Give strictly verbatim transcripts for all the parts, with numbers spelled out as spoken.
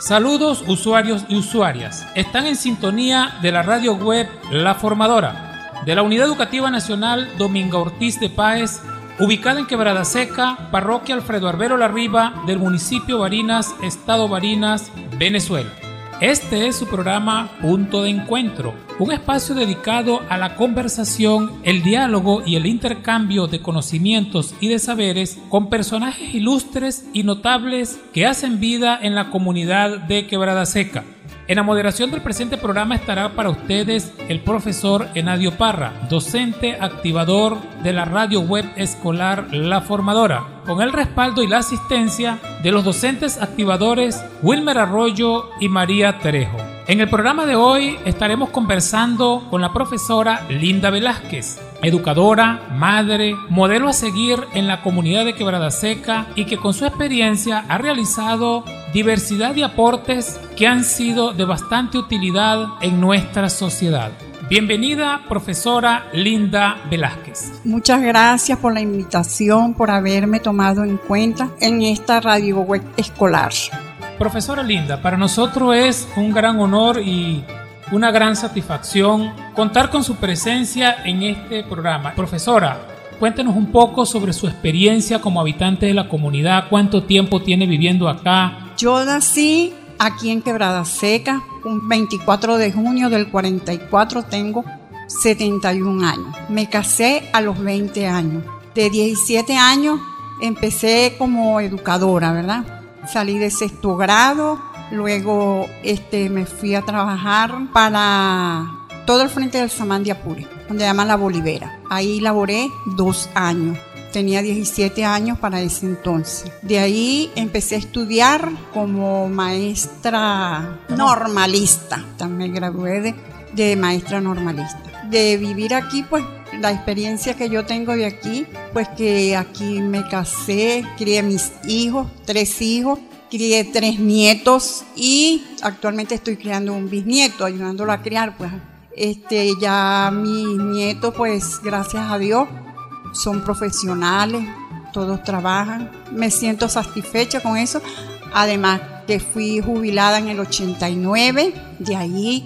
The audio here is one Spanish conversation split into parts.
Saludos usuarios y usuarias. Están en sintonía de la radio web La Formadora, de la Unidad Educativa Nacional Domingo Ortiz de Páez, ubicada en Quebrada Seca, parroquia Alfredo Arbero Larriba, del municipio Barinas, estado Barinas, Venezuela. Este es su programa Punto de Encuentro, un espacio dedicado a la conversación, el diálogo y el intercambio de conocimientos y de saberes con personajes ilustres y notables que hacen vida en la comunidad de Quebrada Seca. En la moderación del presente programa estará para ustedes el profesor Enadio Parra, docente activador de la radio web escolar La Formadora, con el respaldo y la asistencia de los docentes activadores Wilmer Arroyo y María Terejo. En el programa de hoy estaremos conversando con la profesora Linda Velázquez, educadora, madre, modelo a seguir en la comunidad de Quebrada Seca y que con su experiencia ha realizado diversidad de aportes que han sido de bastante utilidad en nuestra sociedad. Bienvenida, profesora Linda Velázquez. Muchas gracias por la invitación, por haberme tomado en cuenta en esta radio web escolar. Profesora Linda, para nosotros es un gran honor y una gran satisfacción contar con su presencia en este programa. Profesora, cuéntenos un poco sobre su experiencia como habitante de la comunidad, cuánto tiempo tiene viviendo acá. Yo nací aquí en Quebrada Seca, un veinticuatro de junio del cuarenta y cuatro, tengo setenta y un años. Me casé a los veinte años. De diecisiete años empecé como educadora, ¿verdad? Salí de sexto grado, luego este, me fui a trabajar para todo el frente del Samán de Apure, donde llaman La Bolivera. Ahí laboré dos años. Tenía diecisiete años para ese entonces. De ahí empecé a estudiar como maestra normalista. También me gradué de, de maestra normalista. De vivir aquí, pues, la experiencia que yo tengo de aquí, pues que aquí me casé, crié mis hijos, tres hijos, crié tres nietos y actualmente estoy criando un bisnieto, ayudándolo a criar, pues. Este, ya mis nietos, pues, gracias a Dios, son profesionales, todos trabajan. Me siento satisfecha con eso. Además que fui jubilada en el ochenta y nueve, de ahí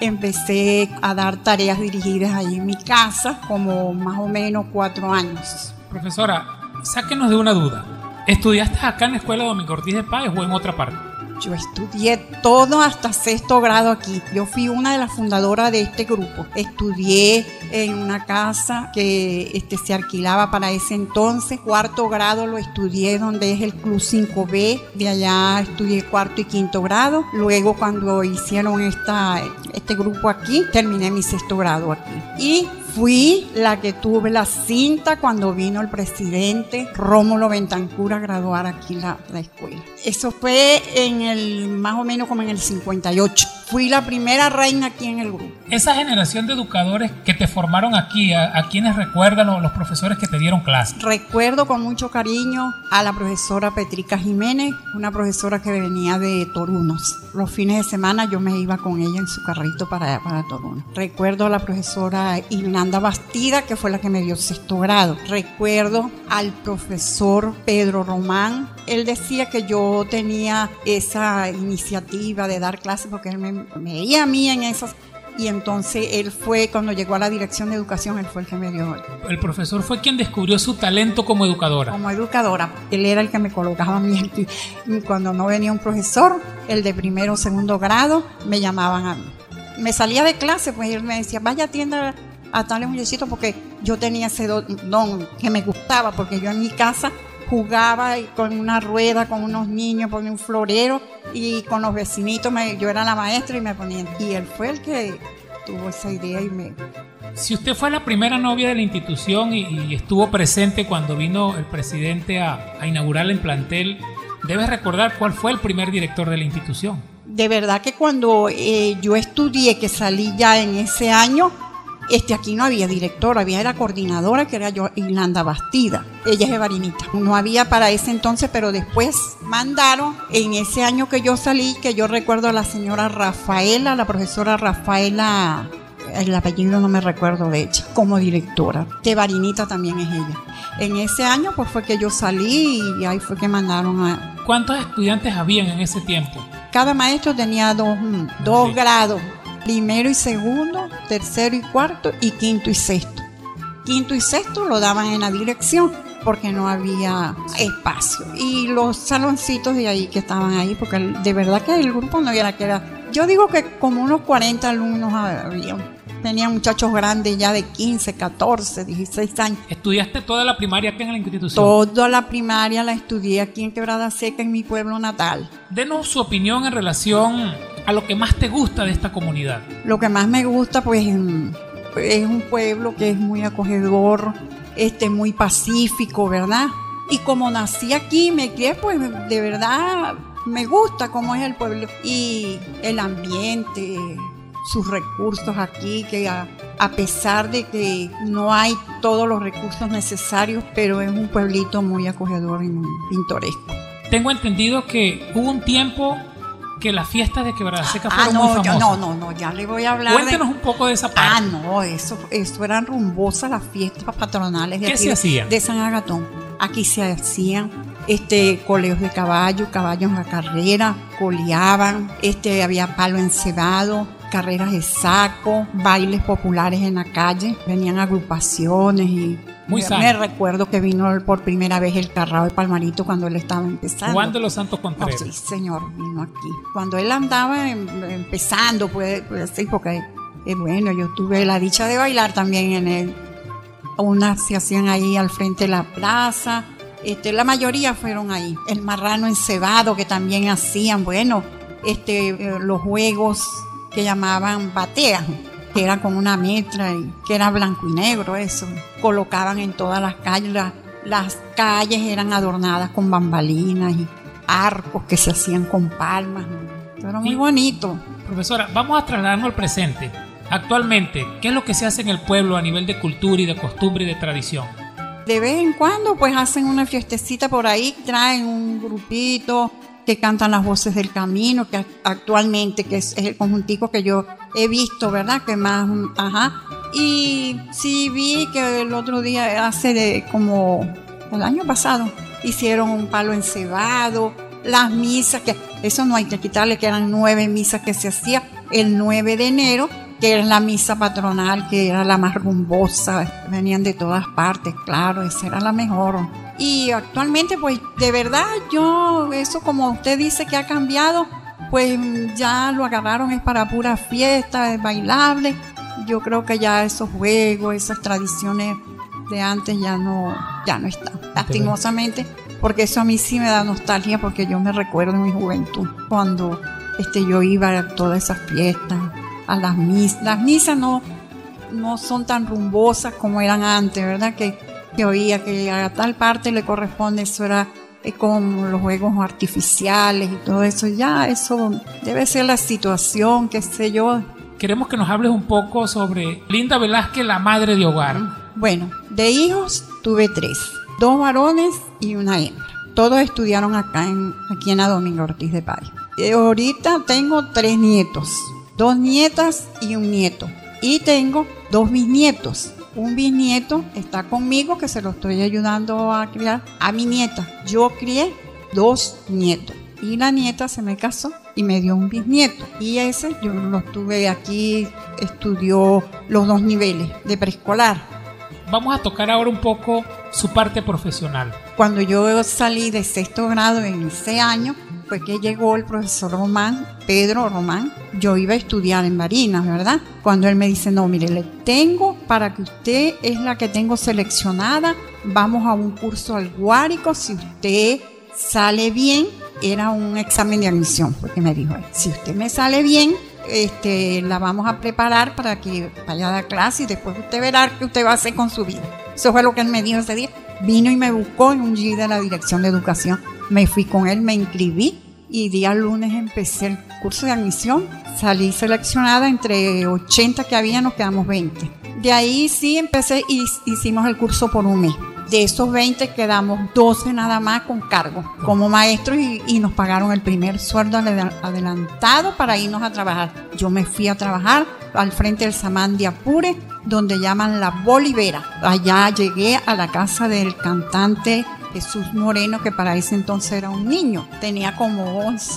empecé a dar tareas dirigidas ahí en mi casa, como más o menos cuatro años. Profesora, sáquenos de una duda. ¿Estudiaste acá en la Escuela Domingo Ortiz de Páez o en otra parte? Yo estudié todo hasta sexto grado aquí. Yo fui una de las fundadoras de este grupo. Estudié en una casa que este, se alquilaba para ese entonces. Cuarto grado lo estudié donde es el Club cinco B. De allá estudié cuarto y quinto grado. Luego cuando hicieron esta, este grupo aquí, terminé mi sexto grado aquí. Y fui la que tuve la cinta cuando vino el presidente Rómulo Bentancur a graduar aquí la, la escuela. Eso fue en el, más o menos como en el cincuenta y ocho. Fui la primera reina aquí en el grupo. Esa generación de educadores que te formaron aquí, ¿a, a quiénes recuerdan los, los profesores que te dieron clases? Recuerdo con mucho cariño a la profesora Petrica Jiménez, una profesora que venía de Torunos. Los fines de semana yo me iba con ella en su carrito para, para Torunos. Recuerdo a la profesora Irlanda Bastida, que fue la que me dio sexto grado. Recuerdo al profesor Pedro Román. Él decía que yo tenía esa iniciativa de dar clases porque él me, me veía a mí en esas. Y entonces él fue, cuando llegó a la dirección de educación, él fue el que me dio. El profesor fue quien descubrió su talento como educadora. Como educadora. Él era el que me colocaba a mí aquí. Y cuando no venía un profesor, el de primero o segundo grado, me llamaban a mí. Me salía de clase, pues él me decía, vaya a atienda a tal muchachito, porque yo tenía ese don que me gustaba, porque yo en mi casa jugaba con una rueda, con unos niños, ponía un florero y con los vecinitos, me, yo era la maestra y me ponían. Y él fue el que tuvo esa idea y me... Si usted fue la primera novia de la institución y, y estuvo presente cuando vino el presidente a, a inaugurar el plantel, debe recordar cuál fue el primer director de la institución. De verdad que cuando eh, yo estudié, que salí ya en ese año, Este, aquí no había directora, había era coordinadora, que era yo, Irlanda Bastida. Ella es de Barinita. No había para ese entonces, pero después mandaron, en ese año que yo salí, que yo recuerdo a la señora Rafaela, la profesora Rafaela, el apellido no me recuerdo de ella, como directora. De Barinita también es ella. En ese año pues fue que yo salí y ahí fue que mandaron a... ¿Cuántos estudiantes habían en ese tiempo? cada maestro tenía dos, dos sí. grados, primero y segundo, tercero y cuarto, y quinto y sexto. Quinto y sexto lo daban en la dirección porque no había espacio. Y los saloncitos de ahí que estaban ahí, porque de verdad que el grupo no era que era. Yo digo que como unos cuarenta alumnos había. Tenía muchachos grandes ya de quince, catorce, dieciséis años. ¿Estudiaste toda la primaria aquí en la institución? Toda la primaria la estudié aquí en Quebrada Seca, en mi pueblo natal. Denos su opinión en relación a lo que más te gusta de esta comunidad. Lo que más me gusta, pues, es un pueblo que es muy acogedor, este, muy pacífico, ¿verdad? Y como nací aquí, me crié, pues, de verdad, me gusta cómo es el pueblo. Y el ambiente, sus recursos aquí, que a, a pesar de que no hay todos los recursos necesarios, pero es un pueblito muy acogedor y muy pintoresco. Tengo entendido que hubo un tiempo que las fiestas de Quebrada Seca fueron ah, no, muy famosas. Yo, no, no, no, ya le voy a hablar. Cuéntenos de... un poco de esa parte. Ah, no, eso, eso eran rumbosas las fiestas patronales de ¿Qué aquí, se hacían? De San Agatón. Aquí se hacían este coleos de caballo, caballos a carrera, coleaban, este había palo encebado, carreras de saco, bailes populares en la calle, venían agrupaciones y muy me, sano. me recuerdo que vino por primera vez el Carrao de Palmarito cuando él estaba empezando. Juan de los Santos Contreras. Oh, sí, señor, vino aquí. Cuando él andaba em, empezando, pues, pues sí, porque eh, bueno, yo tuve la dicha de bailar también en él. Unas se hacían ahí al frente de la plaza. Este, la mayoría fueron ahí. El marrano encebado que también hacían, bueno, este, eh, los juegos que llamaban batea, que era con una metra y que era blanco y negro, eso. Colocaban en todas las calles, la, las calles eran adornadas con bambalinas y arcos que se hacían con palmas. Era muy bonito. Profesora, vamos a trasladarnos al presente. Actualmente, ¿qué es lo que se hace en el pueblo a nivel de cultura y de costumbre y de tradición? De vez en cuando pues hacen una fiestecita por ahí, traen un grupito que cantan las voces del camino, que actualmente que es, es el conjuntico que yo he visto, ¿verdad? Que más, ajá. Y sí vi que el otro día, hace de como el año pasado, hicieron un palo encebado, las misas, que eso no hay que quitarle, que eran nueve misas que se hacía el nueve de enero, que era la misa patronal, que era la más rumbosa, venían de todas partes, claro, esa era la mejor. Y actualmente, pues, de verdad, yo, eso como usted dice que ha cambiado, pues ya lo agarraron, es para pura fiesta, es bailable. Yo creo que ya esos juegos, esas tradiciones de antes ya no, ya no están, lastimosamente, porque eso a mí sí me da nostalgia, porque yo me recuerdo de mi juventud, cuando este, yo iba a todas esas fiestas, a las misas. Las misas no, no son tan rumbosas como eran antes, ¿verdad? Que, que oía que a tal parte le corresponde, eso era eh, con los juegos artificiales y todo eso. Ya eso debe ser la situación, qué sé yo. Queremos que nos hables un poco sobre Linda Velázquez, la madre de hogar. Bueno, de hijos tuve tres, dos varones y una hembra. Todos estudiaron acá en, aquí en la Domingo Ortiz de Páez. Eh, ahorita tengo tres nietos. Dos nietas y un nieto. Y tengo dos bisnietos. Un bisnieto está conmigo, que se lo estoy ayudando a criar a mi nieta. Yo crié dos nietos. Y la nieta se me casó y me dio un bisnieto. Y ese yo lo tuve aquí, estudió los dos niveles de preescolar. Vamos a tocar ahora un poco su parte profesional. Cuando yo salí de sexto grado en ese año, fue que llegó el profesor Román, Pedro Román. Yo iba a estudiar en Barinas, ¿verdad? Cuando él me dice, no, mire, le tengo para que usted es la que tengo seleccionada, vamos a un curso al Guárico, si usted sale bien, era un examen de admisión, porque me dijo, si usted me sale bien, este, la vamos a preparar para que vaya a dar clase y después usted verá qué usted va a hacer con su vida. Eso fue lo que él me dijo ese día. Vino y me buscó en un G de la Dirección de Educación. Me fui con él, me inscribí y día lunes empecé el curso de admisión. Salí seleccionada entre ochenta que había, nos quedamos veinte. De ahí sí empecé y hicimos el curso por un mes. De esos veinte quedamos doce nada más con cargo como maestros y, y nos pagaron el primer sueldo adelantado para irnos a trabajar. Yo me fui a trabajar al frente del Samán de Apure, donde llaman La Bolivera. Allá llegué a la casa del cantante Jesús Moreno, que para ese entonces era un niño. Tenía como once,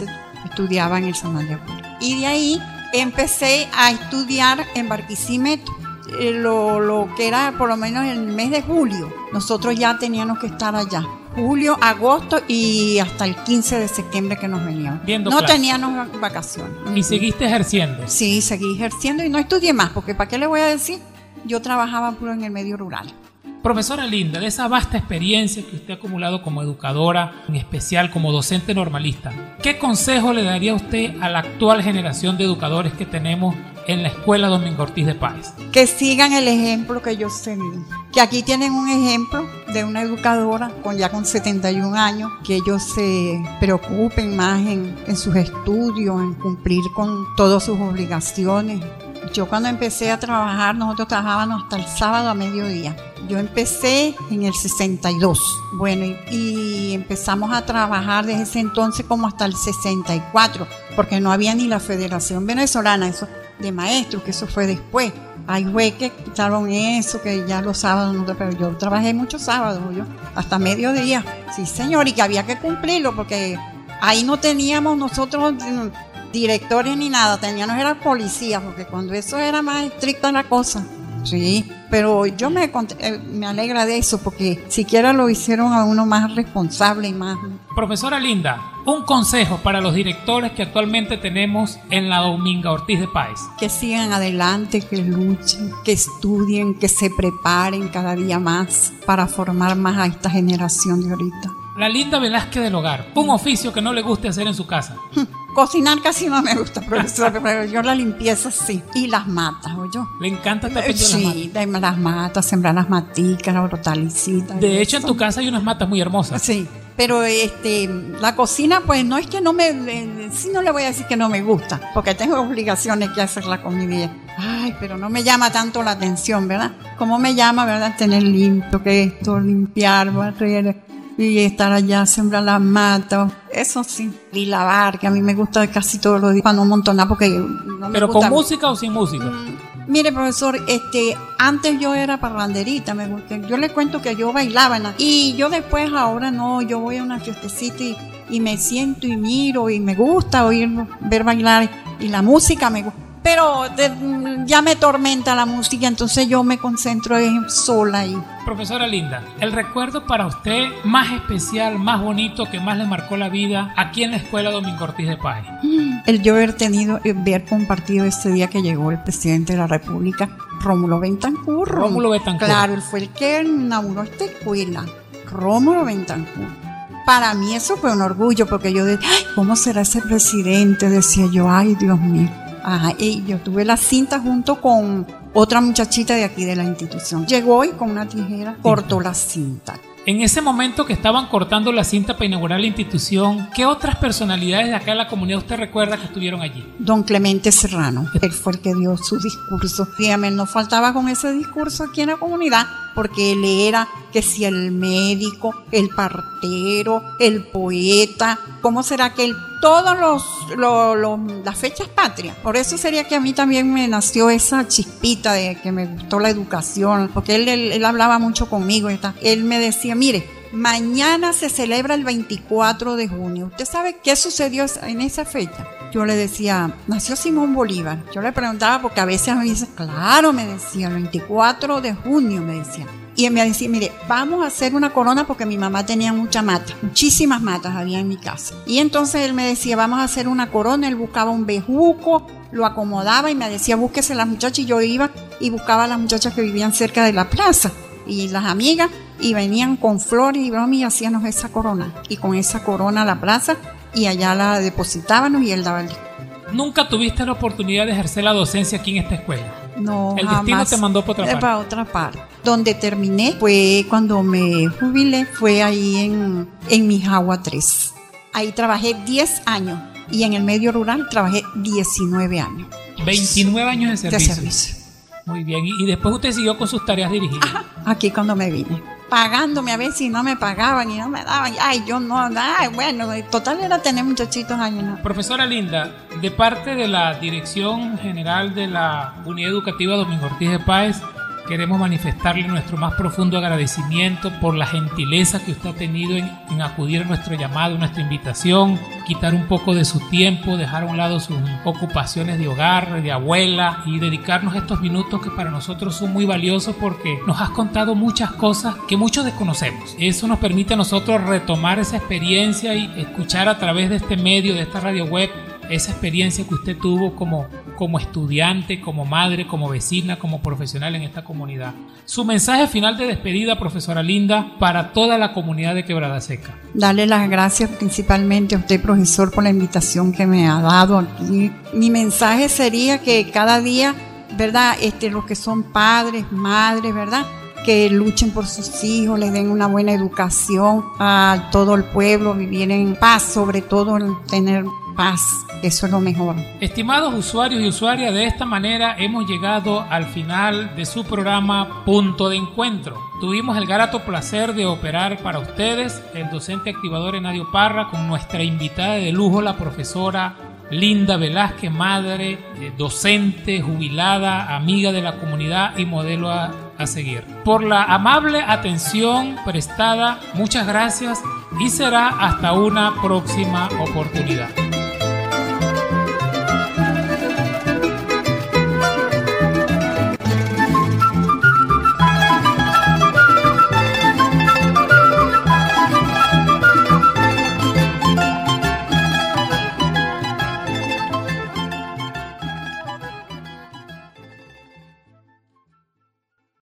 estudiaba en el San Juan de Apure. Y de ahí empecé a estudiar en Barquisimeto. Eh, lo, lo que era por lo menos en el mes de julio, nosotros ya teníamos que estar allá. Julio, agosto y hasta el quince de septiembre que nos veníamos. Viendo no clase. teníamos vacaciones. ¿Y seguiste ejerciendo? Sí, seguí ejerciendo y no estudié más, porque ¿para qué le voy a decir? Yo trabajaba puro en el medio rural. Profesora Linda, de esa vasta experiencia que usted ha acumulado como educadora, en especial como docente normalista, ¿qué consejo le daría usted a la actual generación de educadores que tenemos en la Escuela Domingo Ortiz de Páez? Que sigan el ejemplo que yo seguí. Que aquí tienen un ejemplo de una educadora con ya con setenta y un años, que ellos se preocupen más en, en sus estudios, en cumplir con todas sus obligaciones. Yo cuando empecé a trabajar, nosotros trabajábamos hasta el sábado a mediodía. Yo empecé en el sesenta y dos, bueno, y, y empezamos a trabajar desde ese entonces como hasta el sesenta y cuatro, porque no había ni la Federación Venezolana eso de Maestros, que eso fue después. Hay güey que quitaron eso, que ya los sábados, no, pero yo trabajé muchos sábados, yo, hasta mediodía. Sí, señor, y que había que cumplirlo, porque ahí no teníamos nosotros directores ni nada, teníamos era policía, porque cuando eso era más estricta la cosa. Sí, pero yo me, me alegra de eso, porque siquiera lo hicieron a uno más responsable y más... Profesora Linda, un consejo para los directores que actualmente tenemos en la Domingo Ortiz de Páez. Que sigan adelante, que luchen, que estudien, que se preparen cada día más para formar más a esta generación de ahorita. La Linda Velázquez del Hogar, un oficio que no le guste hacer en su casa. Cocinar casi no me gusta, profesor, pero yo la limpieza sí. Y las matas, ¿oyó? ¿Le encanta estar pendiente sí, de las matas? Sí, las matas, sembrar las maticas, las hortalicitas. De hecho, en tu casa hay unas matas muy hermosas. Sí, pero este, la cocina, pues no es que no me, eh, sí no le voy a decir que no me gusta, porque tengo obligaciones que hacerla con mi vida. Ay, pero no me llama tanto la atención, ¿verdad? Como me llama, ¿verdad? Tener limpio, que esto, limpiar, barrer, y estar allá, sembrar las matas, eso sí. Y lavar, que a mí me gusta casi todos los días, para no amontonar, porque no me ¿Pero gusta. con música o sin música? Mm, mire, profesor, este, antes yo era parranderita, me gusta. Yo le cuento que yo bailaba, en la, y yo después, ahora no, yo voy a una fiestecita y, y me siento y miro, y me gusta oír, ver bailar, y la música me gusta. Pero de, ya me tormenta la música, entonces yo me concentro en sola ahí. Profesora Linda, el recuerdo para usted más especial, más bonito, que más le marcó la vida aquí en la Escuela Domingo Ortiz de Páez. El yo haber tenido, haber compartido ese día que llegó el presidente de la República, Rómulo Betancourt. Rómulo Betancourt. Claro, él fue el que inauguró esta escuela, Rómulo Betancourt. Para mí eso fue un orgullo, porque yo decía, ay, ¿cómo será ese presidente? Decía yo, ay, Dios mío. Ajá, y yo tuve la cinta junto con otra muchachita de aquí de la institución. Llegó y con una tijera cortó la cinta. En ese momento que estaban cortando la cinta para inaugurar la institución, ¿qué otras personalidades de acá en la comunidad usted recuerda que estuvieron allí? Don Clemente Serrano, él fue el que dio su discurso. Dígame, no faltaba con ese discurso aquí en la comunidad, porque él era que si el médico, el partero, el poeta, ¿cómo será que él? Todos los, los, los las fechas patrias. Por eso sería que a mí también me nació esa chispita de que me gustó la educación, porque él, él, él hablaba mucho conmigo. Él me decía, mire, mañana se celebra el veinticuatro de junio. ¿Usted sabe qué sucedió en esa fecha? Yo le decía, nació Simón Bolívar. Yo le preguntaba porque a veces me dice, claro, me decía, el veinticuatro de junio, me decía. Y él me decía, mire, vamos a hacer una corona, porque mi mamá tenía mucha mata, muchísimas matas había en mi casa. Y entonces él me decía, vamos a hacer una corona. Él buscaba un bejuco, lo acomodaba y me decía, búsquese las muchachas. Y yo iba y buscaba a las muchachas que vivían cerca de la plaza y las amigas, y venían con flores y bromas y hacíamos esa corona. Y con esa corona a la plaza, y allá la depositábamos y él daba el... ¿Nunca tuviste la oportunidad de ejercer la docencia aquí en esta escuela? No, el jamás. destino te mandó para otra parte. Para otra parte. Donde terminé fue cuando me jubilé, fue ahí en, en Mijagua tres. Ahí trabajé diez años y en el medio rural trabajé diecinueve años. veintinueve años de servicio. De servicio. Muy bien. Y, y después usted siguió con sus tareas dirigidas. Ajá, aquí cuando me vine. Pagándome a ver si no me pagaban y no me daban. Ay, yo no, ay, bueno, total era tener muchachitos años. ¿No? Profesora Linda, de parte de la Dirección General de la Unidad Educativa Domingo Ortiz de Páez, queremos manifestarle nuestro más profundo agradecimiento por la gentileza que usted ha tenido en, en acudir a nuestro llamado, nuestra invitación, quitar un poco de su tiempo, dejar a un lado sus ocupaciones de hogar, de abuela y dedicarnos estos minutos que para nosotros son muy valiosos porque nos has contado muchas cosas que muchos desconocemos. Eso nos permite a nosotros retomar esa experiencia y escuchar a través de este medio, de esta radio web, esa experiencia que usted tuvo como, como estudiante, como madre, como vecina, como profesional en esta comunidad. Su mensaje final de despedida, profesora Linda, para toda la comunidad de Quebrada Seca. Darle las gracias principalmente a usted, profesor, por la invitación que me ha dado aquí. Mi mensaje sería que cada día, ¿verdad? Este, los que son padres, madres, ¿verdad?, que luchen por sus hijos, les den una buena educación a todo el pueblo, vivir en paz, sobre todo el tener paz, eso es lo mejor. Estimados usuarios y usuarias, de esta manera hemos llegado al final de su programa Punto de Encuentro. Tuvimos el grato placer de operar para ustedes el docente activador Enadio Parra con nuestra invitada de lujo, la profesora Linda Velázquez, madre, eh, docente, jubilada, amiga de la comunidad y modelo a, a seguir. Por la amable atención prestada, muchas gracias y será hasta una próxima oportunidad.